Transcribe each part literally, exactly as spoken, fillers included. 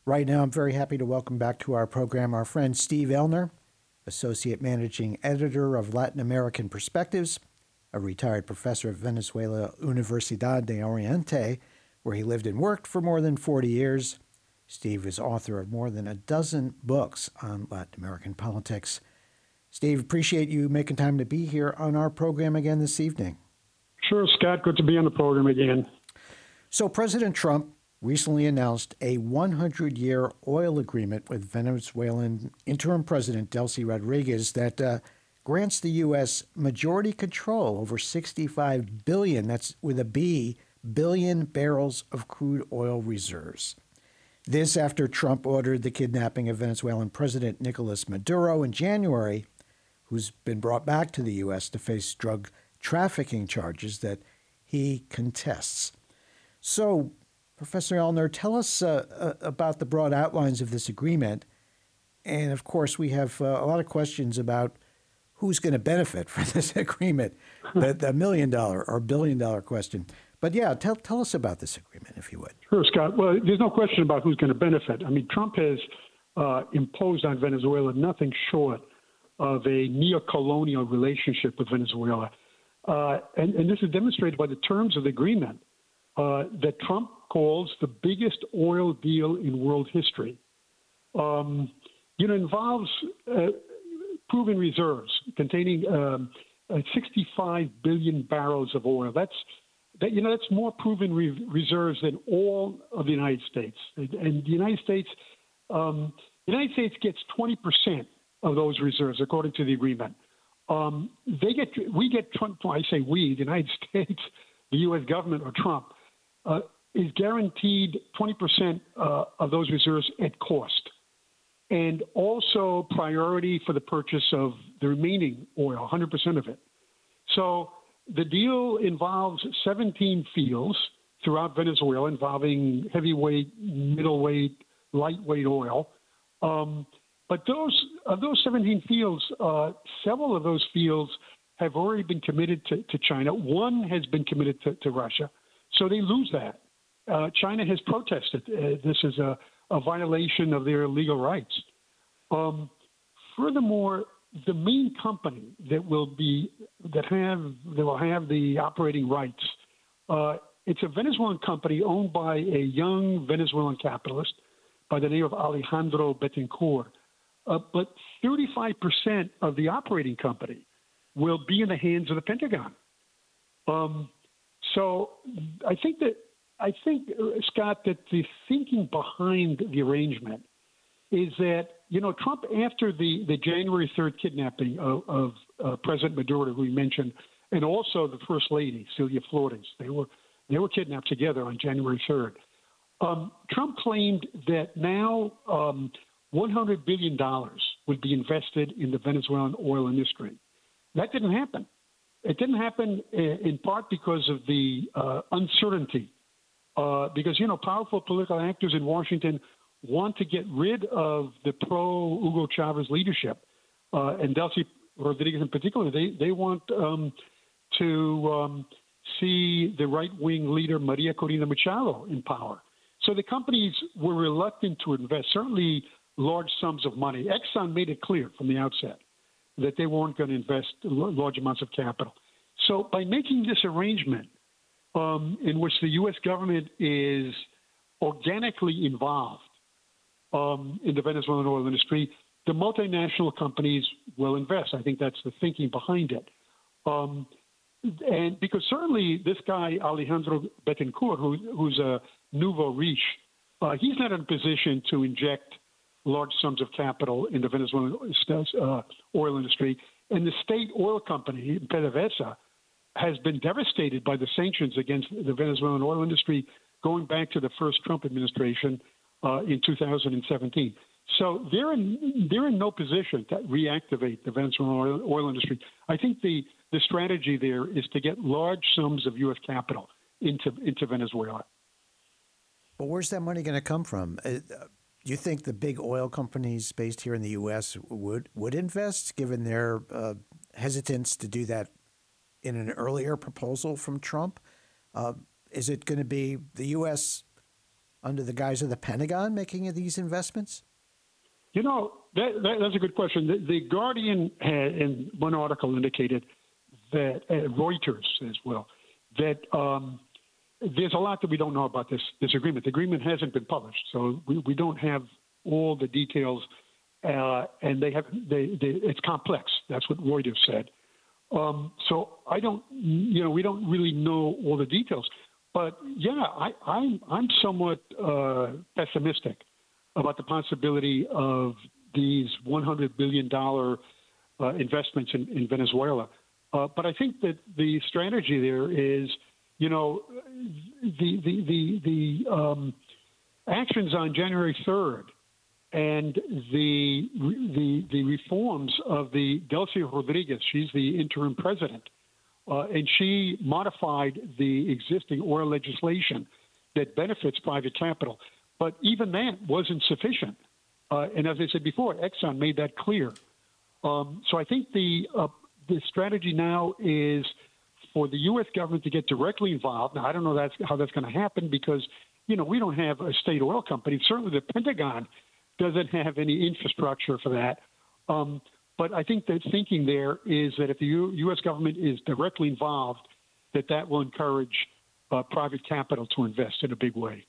Right now, I'm very happy to welcome back to our program our friend Steve Elner, Associate Managing Editor of Latin American Perspectives, a retired professor at Venezuela Universidad de Oriente, where he lived and worked for more than forty years. Steve is author of more than a dozen books on Latin American politics. Steve, appreciate you making time to be here on our program again this evening. Sure, Scott. Good to be on the program again. So, President Trump recently announced a hundred-year oil agreement with Venezuelan interim president Delcy Rodriguez that uh, grants the U S majority control over sixty-five billion, that's with a B, billion barrels of crude oil reserves. This after Trump ordered the kidnapping of Venezuelan President Nicolas Maduro in January, who's been brought back to the U S to face drug trafficking charges that he contests. So, Professor Elner, tell us uh, uh, about the broad outlines of this agreement. And of course, we have uh, a lot of questions about who's going to benefit from this agreement, the, the million dollar or billion dollar question. But yeah, tell, tell us about this agreement, if you would. Sure, Scott. Well, there's no question about who's going to benefit. I mean, Trump has uh, imposed on Venezuela nothing short of a neo-colonial relationship with Venezuela. Uh, and, and this is demonstrated by the terms of the agreement uh, that Trump calls the biggest oil deal in world history. Um, you know, it involves uh, proven reserves containing um, uh, sixty-five billion barrels of oil. That's that. You know, that's more proven re- reserves than all of the United States. And, and the United States, um, the United States gets twenty percent of those reserves, according to the agreement. Um, they get, we get. I say we, the United States, the U S government or Trump. Uh, is guaranteed twenty percent uh, of those reserves at cost, and also priority for the purchase of the remaining oil, one hundred percent of it. So the deal involves seventeen fields throughout Venezuela involving heavyweight, middleweight, lightweight oil. Um, but those of those seventeen fields, uh, several of those fields have already been committed to, to China. One has been committed to, to Russia. So they lose that. Uh, China has protested. Uh, this is a, a violation of their legal rights. Um, furthermore, the main company that will be that have that will have the operating rights. Uh, it's a Venezuelan company owned by a young Venezuelan capitalist by the name of Alejandro Betancourt. Uh, but thirty-five percent of the operating company will be in the hands of the Pentagon. Um, so I think that. I think, Scott, that the thinking behind the arrangement is that, you know, Trump, after the, the January third kidnapping of, of uh, President Maduro, who you mentioned, and also the First Lady, Celia Flores, they were they were kidnapped together on January third. Um, Trump claimed that now um, one hundred billion dollars would be invested in the Venezuelan oil industry. That didn't happen. It didn't happen in, in part because of the uh, uncertainty. Uh, because, you know, powerful political actors in Washington want to get rid of the pro-Hugo Chavez leadership. Uh, and Delcy Rodriguez in particular, they, they want um, to um, see the right-wing leader, Maria Corina Machado, in power. So the companies were reluctant to invest, certainly large sums of money. Exxon made it clear from the outset that they weren't going to invest large amounts of capital. So by making this arrangement, Um, in which the U S government is organically involved um, in the Venezuelan oil industry, the multinational companies will invest. I think that's the thinking behind it. Um, and because certainly this guy, Alejandro Betancourt, who, who's a nouveau riche, uh, he's not in a position to inject large sums of capital in the Venezuelan uh, oil industry. And the state oil company, PDVSA, has been devastated by the sanctions against the Venezuelan oil industry going back to the first Trump administration uh, in two thousand seventeen. So they're in they're in no position to reactivate the Venezuelan oil, oil industry. I think the, the strategy there is to get large sums of U S capital into into Venezuela. But where's that money going to come from? Uh, do you think the big oil companies based here in the U S would would invest, given their uh, hesitance to do that in an earlier proposal from Trump? Uh, is it going to be the U S under the guise of the Pentagon making these investments? You know, that, that, that's a good question. The, the Guardian had, in one article, indicated that, uh, Reuters as well, that um, there's a lot that we don't know about this, this agreement. The agreement hasn't been published, so we, we don't have all the details, uh, and they have they, they, it's complex. That's what Reuters said. Um, so I don't, you know, we don't really know all the details. But yeah, I, I'm I'm somewhat uh, pessimistic about the possibility of these one hundred billion dollars uh, investments in, in Venezuela. Uh, but I think that the strategy there is, you know, the the the, the um, actions on January third and the the the reforms of the Delcy Rodriguez. She's the interim president, uh, and she modified the existing oil legislation that benefits private capital. But even that wasn't sufficient. Uh, and as I said before, Exxon made that clear. Um, so I think the uh, the strategy now is for the U S government to get directly involved. Now, I don't know that's, how that's going to happen because, you know, we don't have a state oil company. Certainly the Pentagon doesn't have any infrastructure for that. Um, but I think the thinking there is that if the U- U.S. government is directly involved, that that will encourage uh, private capital to invest in a big way.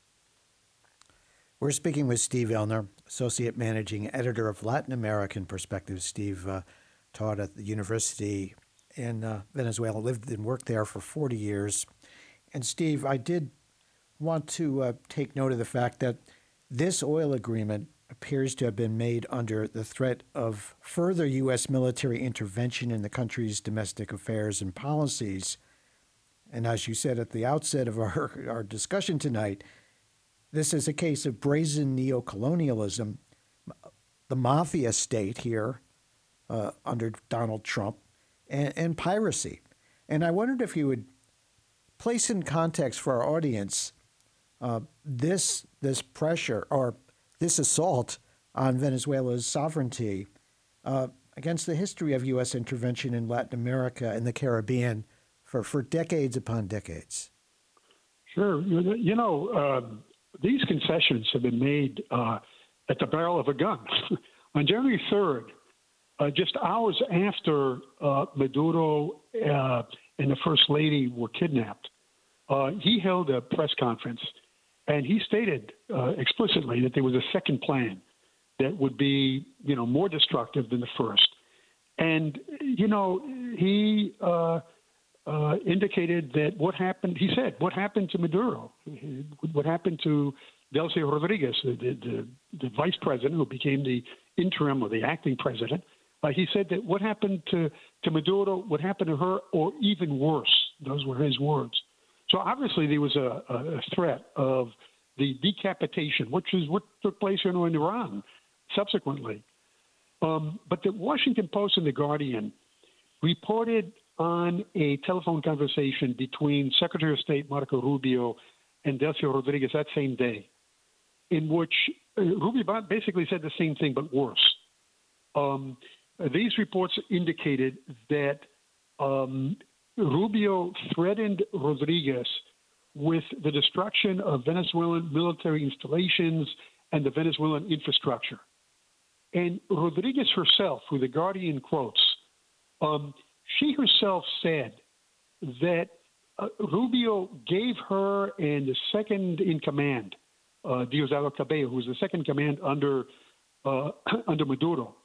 We're speaking with Steve Elner, Associate Managing Editor of Latin American Perspective. Steve uh, taught at the university in uh, Venezuela, lived and worked there for forty years. And Steve, I did want to uh, take note of the fact that this oil agreement appears to have been made under the threat of further U S military intervention in the country's domestic affairs and policies. And as you said at the outset of our, our discussion tonight, this is a case of brazen neocolonialism, the mafia state here uh, under Donald Trump, and, and piracy. And I wondered if you would place in context for our audience uh, this this pressure or this assault on Venezuela's sovereignty uh, against the history of U S intervention in Latin America and the Caribbean for, for decades upon decades. Sure. You know, uh, these concessions have been made uh, at the barrel of a gun. On January third, uh, just hours after uh, Maduro uh, and the First Lady were kidnapped, uh, he held a press conference, and he stated uh, explicitly that there was a second plan that would be, you know, more destructive than the first. And, you know, he uh, uh, indicated that what happened, he said, what happened to Maduro, what happened to Delcy Rodriguez, the, the, the vice president who became the interim or the acting president, uh, he said that what happened to, to Maduro, what happened to her, or even worse. Those were his words. So obviously there was a, a threat of the decapitation, which is what took place you know, in Iran subsequently. Um, but the Washington Post and The Guardian reported on a telephone conversation between Secretary of State Marco Rubio and Delcy Rodriguez that same day, in which uh, Rubio basically said the same thing but worse. Um, these reports indicated that um, Rubio threatened Rodriguez with the destruction of Venezuelan military installations and the Venezuelan infrastructure. And Rodriguez herself, who The Guardian quotes, um, she herself said that uh, Rubio gave her and the second in command, uh, Diosdado Cabello, who was the second command under uh, under Maduro,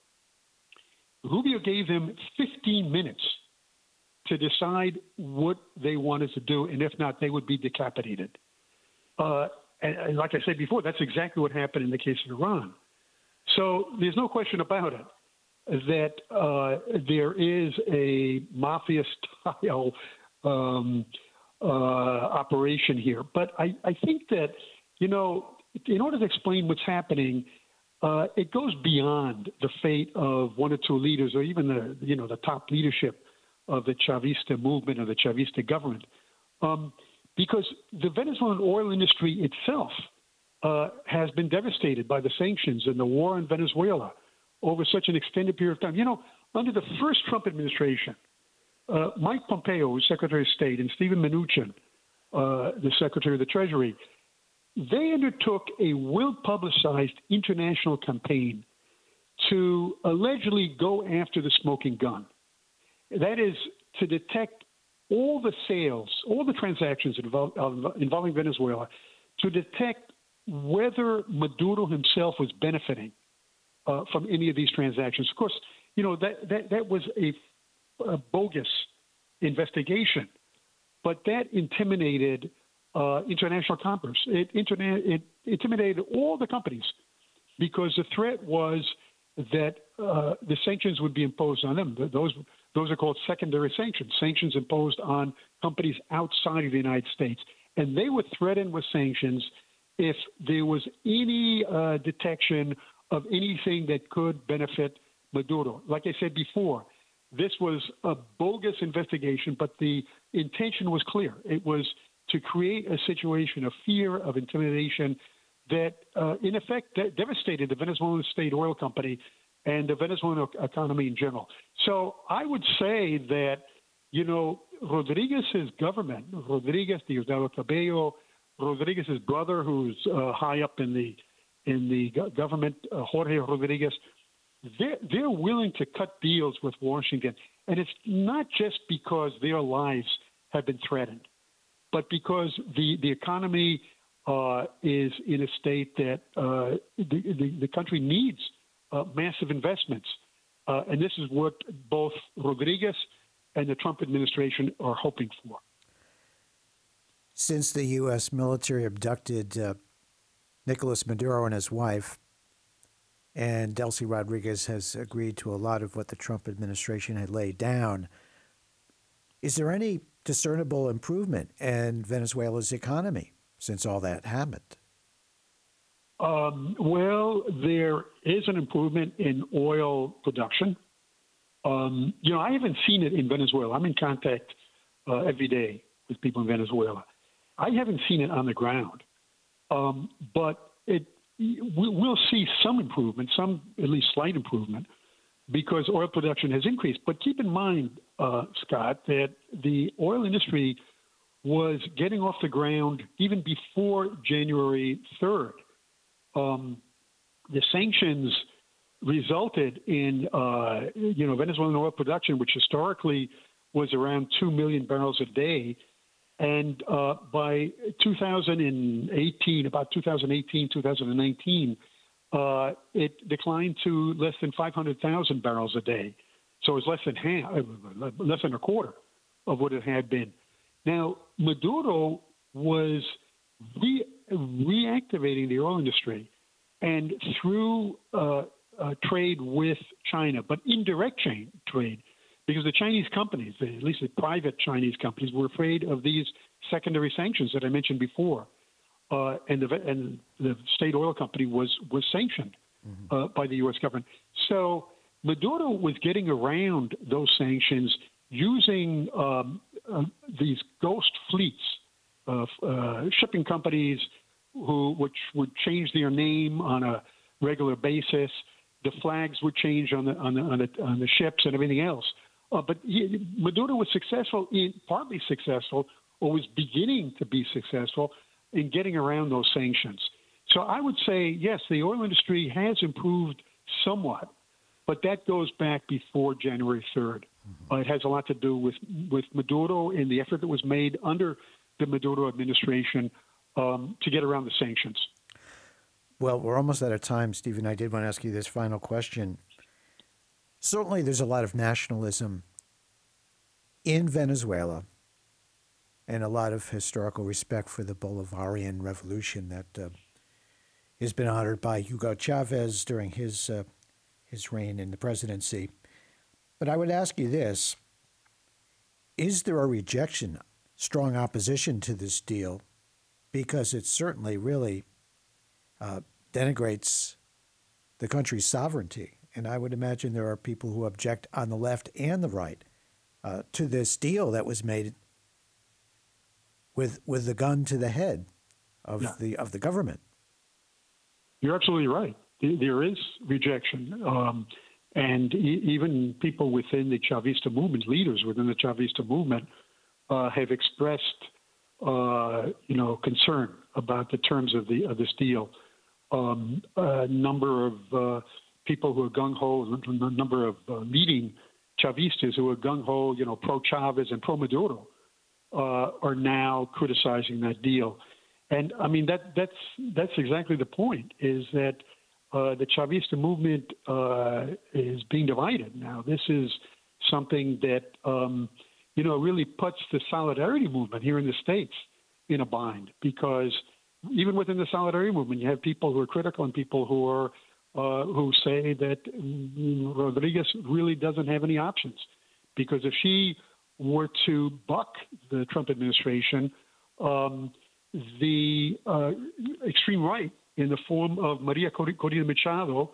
Rubio gave them fifteen minutes to decide what they wanted to do, and if not, they would be decapitated. Uh, and, and like I said before, that's exactly what happened in the case of Iran. So there's no question about it that uh, there is a mafia-style um, uh, operation here. But I, I think that, you know, in order to explain what's happening, uh, it goes beyond the fate of one or two leaders or even the, you know, the top leadership of the Chavista movement or the Chavista government. Um, because the Venezuelan oil industry itself uh, has been devastated by the sanctions and the war in Venezuela over such an extended period of time. You know, under the first Trump administration, uh, Mike Pompeo, who was Secretary of State, and Stephen Mnuchin, uh, the Secretary of the Treasury, they undertook a well-publicized international campaign to allegedly go after the smoking gun. That is to detect all the sales, all the transactions involve, uh, involving Venezuela, to detect whether Maduro himself was benefiting uh, from any of these transactions. Of course, you know, that, that, that was a, a bogus investigation, but that intimidated uh, international commerce. It, internet, it intimidated all the companies because the threat was that uh, the sanctions would be imposed on them. Those, those are called secondary sanctions, sanctions imposed on companies outside of the United States. And they were threatened with sanctions if there was any uh, detection of anything that could benefit Maduro. Like I said before, this was a bogus investigation, but the intention was clear. It was to create a situation of fear, of intimidation, that uh, in effect de- devastated the Venezuelan state oil company and the Venezuelan economy in general. So I would say that, you know, Rodriguez's government, Rodriguez, Diosdado Cabello, Rodriguez's brother, who's uh, high up in the in the go- government, uh, Jorge Rodriguez, they're, they're willing to cut deals with Washington. And it's not just because their lives have been threatened, but because the, the economy uh, is in a state that uh, the, the, the country needs uh, massive investments. Uh, and this is what both Rodriguez and the Trump administration are hoping for. Since the U S military abducted uh, Nicolas Maduro and his wife, and Delcy Rodriguez has agreed to a lot of what the Trump administration had laid down, is there any discernible improvement in Venezuela's economy since all that happened? Um, well, there is an improvement in oil production. Um, you know, I haven't seen it in Venezuela. I'm in contact uh, every day with people in Venezuela. I haven't seen it on the ground, um, but it we'll see some improvement, some at least slight improvement, because oil production has increased. But keep in mind, uh, Scott, that the oil industry was getting off the ground even before January third. Um, the sanctions resulted in, uh, you know, Venezuelan oil production, which historically was around two million barrels a day. And uh, by two thousand eighteen, about two thousand eighteen, two thousand nineteen, uh, it declined to less than five hundred thousand barrels a day. So it was less than half, less than a quarter of what it had been. Now, Maduro was re- reactivating the oil industry, and through uh, uh, trade with China, but indirect chain trade, because the Chinese companies, at least the private Chinese companies, were afraid of these secondary sanctions that I mentioned before, uh, and the and the state oil company was was sanctioned mm-hmm. uh, by the U S government. So Maduro was getting around those sanctions using um, uh, these ghost fleets of uh, shipping companies who which would change their name on a regular basis. The flags would change on the on the on the, on the ships and everything else. Uh, but he, Maduro was successful, in, partly successful, or was beginning to be successful in getting around those sanctions. So I would say, yes, the oil industry has improved somewhat, but that goes back before January third. Mm-hmm. Uh, it has a lot to do with, with Maduro and the effort that was made under the Maduro administration um, to get around the sanctions. Well, we're almost out of time, Stephen. I did want to ask you this final question. Certainly, there's a lot of nationalism in Venezuela and a lot of historical respect for the Bolivarian Revolution that uh, has been honored by Hugo Chavez during his uh, his reign in the presidency. But I would ask you this. Is there a rejection, strong opposition to this deal? Because it certainly really uh, denigrates the country's sovereignty. And I would imagine there are people who object on the left and the right uh, to this deal that was made with with the gun to the head of yeah. the of the government. You're absolutely right. There is rejection, um, and e- even people within the Chavista movement, leaders within the Chavista movement, uh, have expressed uh, you know, concern about the terms of the of this deal. Um, a number of uh, people who are gung ho, a number of uh, leading Chavistas who are gung ho, you know, pro Chavez and pro Maduro, uh, are now criticizing that deal. And I mean that that's that's exactly the point. Is that uh, the Chavista movement uh, is being divided now. This is something that um, you know really puts the Solidarity movement here in the States in a bind, because even within the Solidarity movement, you have people who are critical and people who are uh, who say that Rodriguez really doesn't have any options, because if she were to buck the Trump administration, um, the uh, extreme right, in the form of Maria Corina Machado,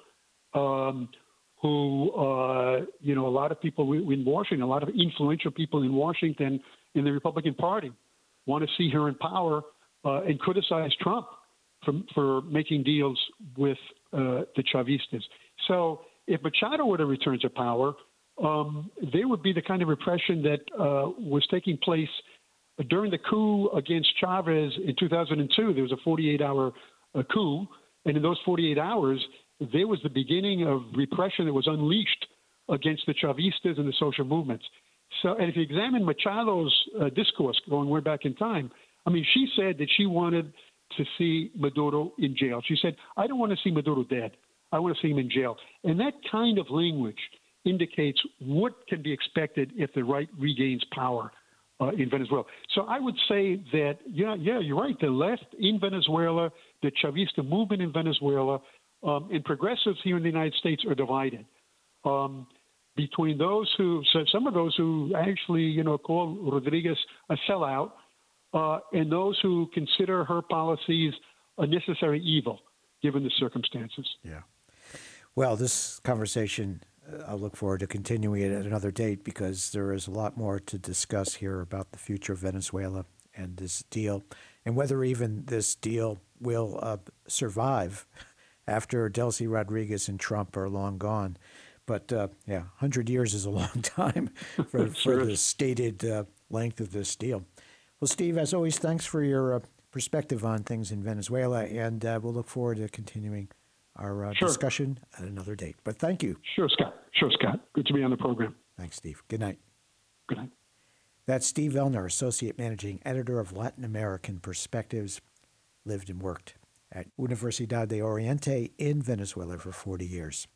um, who, uh, you know, a lot of people in Washington, a lot of influential people in Washington in the Republican Party want to see her in power uh, and criticize Trump for, for making deals with uh, the Chavistas. So if Machado were to return to power, um, there would be the kind of repression that uh, was taking place during the coup against Chavez in two thousand two. There was a forty-eight hour uh, coup, and in those forty-eight hours, there was the beginning of repression that was unleashed against the Chavistas and the social movements. So, and if you examine Machado's uh, discourse going way back in time, I mean, she said that she wanted to see Maduro in jail. She said, I don't want to see Maduro dead. I want to see him in jail. And that kind of language indicates what can be expected if the right regains power uh, in Venezuela. So I would say that, yeah, yeah, you're right. The left in Venezuela, the Chavista movement in Venezuela, um, and progressives here in the United States are divided. Um, between those who, so some of those who actually, you know, call Rodriguez a sellout, uh, and those who consider her policies a necessary evil, given the circumstances. Yeah. Well, this conversation, uh, I'll look forward to continuing it at another date, because there is a lot more to discuss here about the future of Venezuela and this deal, and whether even this deal will uh, survive after Delcy Rodriguez and Trump are long gone. But uh, yeah, one hundred years is a long time for, for the stated uh, length of this deal. Well, Steve, as always, thanks for your uh, perspective on things in Venezuela, and uh, we'll look forward to continuing our uh, Sure. discussion at another date. But thank you. Sure, Scott. Sure, Scott. Good to be on the program. Thanks, Steve. Good night. Good night. That's Steve Vellner, Associate Managing Editor of Latin American Perspectives, lived and worked at Universidad de Oriente in Venezuela for forty years.